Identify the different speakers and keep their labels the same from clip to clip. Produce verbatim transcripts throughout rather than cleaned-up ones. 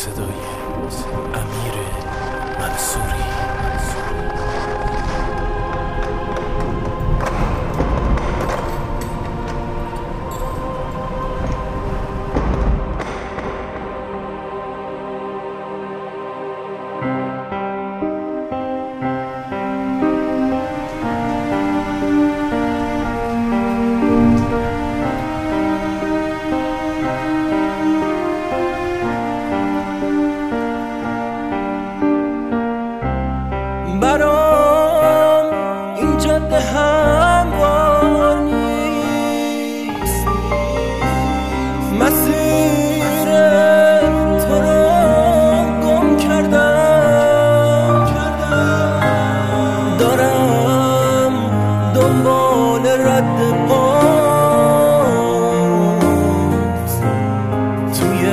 Speaker 1: صدای امیر منصوری.
Speaker 2: برام این جاده هموار نیست، مسیر تو رو گم کردم، دارم دنبال رد پات توی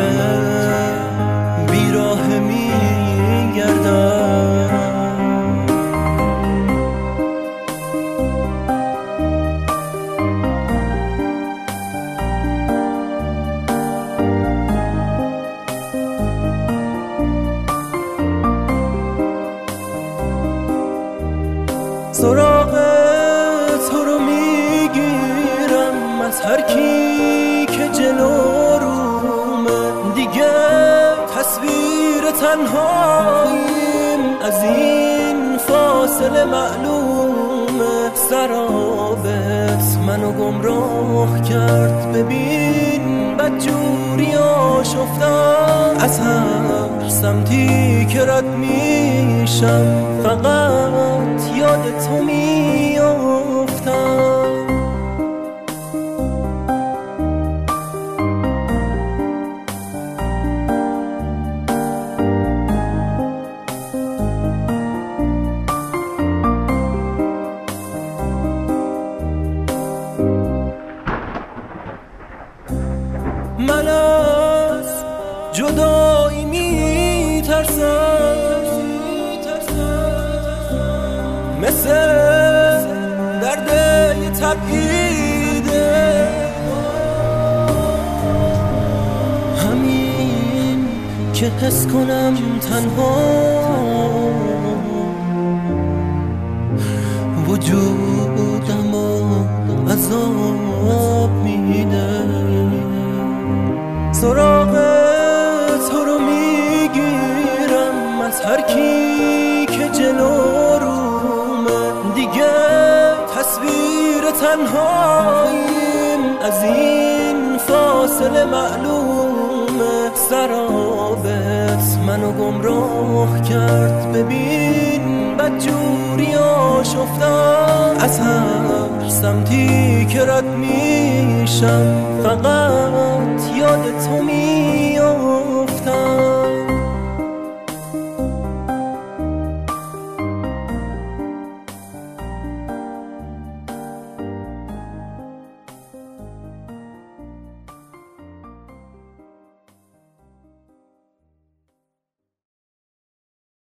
Speaker 2: بیراه میگردم. سراغ تو رو میگیرم از هر کی که جلو رومه، دیگه تصویر تنهاییم از این فاصله معلومه. سرابت منو گمراه کرد، ببین بدجوری آشفتم از هر سمتی که رد میشم، فقط یاد تو میافتم. من از جدایی میترسم، مثل درد یه تبعیده، همین که حس کنم تنها وجودم عذاب میده. سراغ تو رو میگیرم از هر کی که جلو رومه، دیگه تصویر تنهاییم از این فاصله معلومه. سرابت منو گمراه کرد، ببین بدجوری آشفتم از هر سمتی که رد میشم، فقط